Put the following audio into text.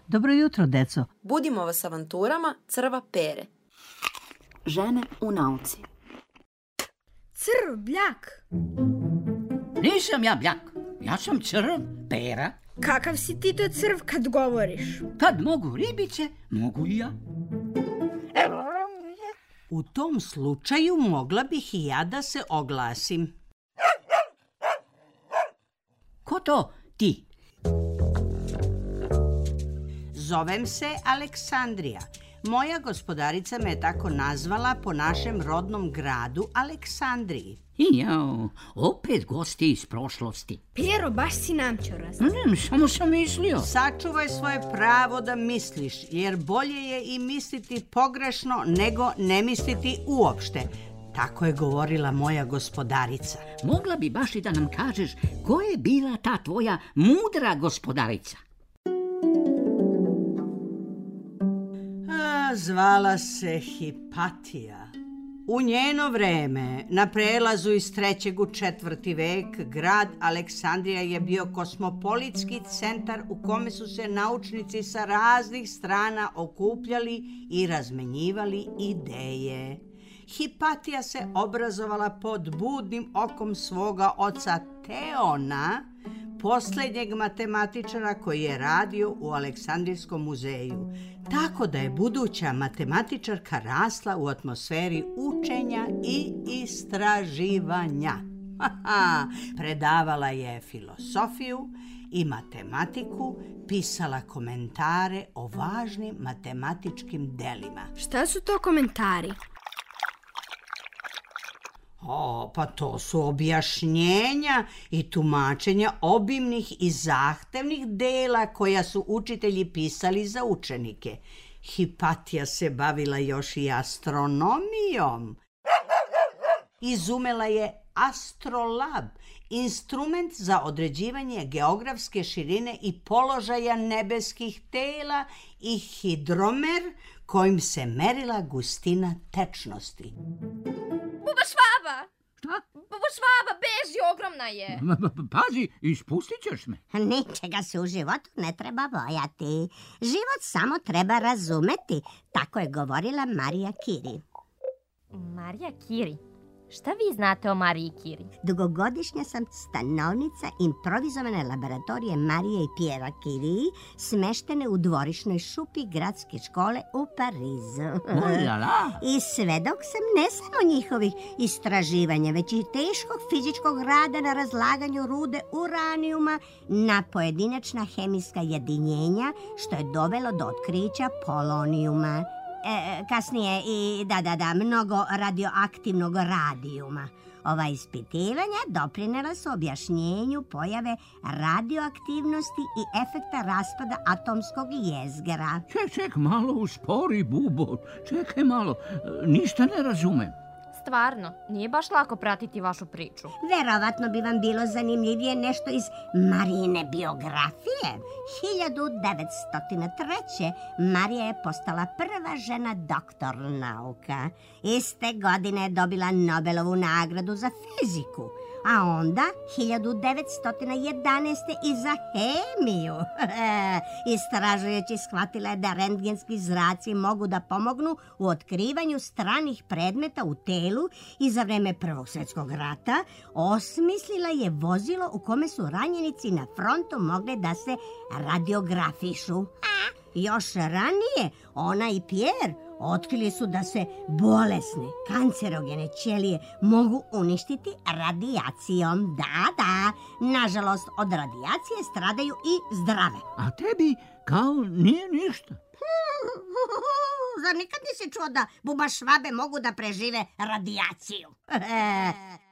Dobro jutro, deco. Budimo vas avanturama Crva Pere. Žene u nauci. Crv, bljak. Nisam ja bljak, ja sam Crv Pera. Kakav si ti to crv kad govoriš? Kad mogu ribice, mogu i ja. U tom slučaju mogla bih i ja da se oglasim. Ko to ti? Zovem se Aleksandrija. Moja gospodarica me je tako nazvala po našem rodnom gradu Aleksandriji. Jao, opet gosti iz prošlosti. Pero, baš si namćoraz. Ne, samo sam mislio. Sačuvaj svoje pravo da misliš, jer bolje je i misliti pogrešno nego ne misliti uopšte. Tako je govorila moja gospodarica. Mogla bi baš i da nam kažeš ko je bila ta tvoja mudra gospodarica. Zvala se Hipatija. U njeno vreme, na prelazu iz 3. u 4. vek, grad Aleksandrija je bio kosmopolitski centar u kome su se naučnici sa raznih strana okupljali i razmenjivali ideje. Hipatija se obrazovala pod budnim okom svoga oca Teona, posljednjeg matematičara koji je radio u Aleksandrijskom muzeju. Tako da je buduća matematičarka rasla u atmosferi učenja i istraživanja. Predavala je filosofiju i matematiku, pisala komentare o važnim matematičkim delima. Šta su to komentari? Pa to su objašnjenja i tumačenja obimnih i zahtevnih dela koja su učitelji pisali za učenike. Hipatija se bavila još i astronomijom. Izumela je astrolab, instrument za određivanje geografske širine i položaja nebeskih tela, i hidromer kojim se merila gustina tečnosti. Buba Švaba! Šta? Buba Švaba, beži, ogromna je! Pazi, ispustit ćeš me. Ničega se u životu ne treba bojati. Život samo treba razumeti. Tako je govorila Marija Curie. Marija Curie? Šta vi znate o Mariji Curie? Dugogodišnja sam stanovnica improvizovane laboratorije Marije i Pierre Curie, smeštene u dvorišnoj šupi gradske škole u Parizu. I svedok sam ne samo njihovih istraživanja, već i teškog fizičkog rada na razlaganju rude uranijuma na pojedinačna hemijska jedinjenja, što je dovelo do otkrića polonijuma. Kasnije i mnogo radioaktivnog radijuma. Ova ispitivanja doprinela su objašnjenju pojave radioaktivnosti i efekta raspada atomskog jezgra. Ček, malo uspori, Bubo. Čekaj malo, ništa ne razumem. Stvarno, nije baš lako pratiti vašu priču. Verovatno bi vam bilo zanimljivije nešto iz Marijine biografije. 1903. Marija je postala prva žena doktor nauka. Iste godine je dobila Nobelovu nagradu za fiziku, a onda 1911. i za hemiju. Istražujući shvatila je da rentgenski zraci mogu da pomognu u otkrivanju stranih predmeta u telu i za vreme Prvog svjetskog rata osmislila je vozilo u kome su ranjenici na frontu mogli da se radiografišu. Još ranije ona i Pierre otkrili su da se bolesne, kancerogene ćelije mogu uništiti radijacijom. Da, nažalost od radijacije stradaju i zdrave. A tebi kao nije ništa. Zar nikad nisi čuo da buba Švabe mogu da prežive radijaciju?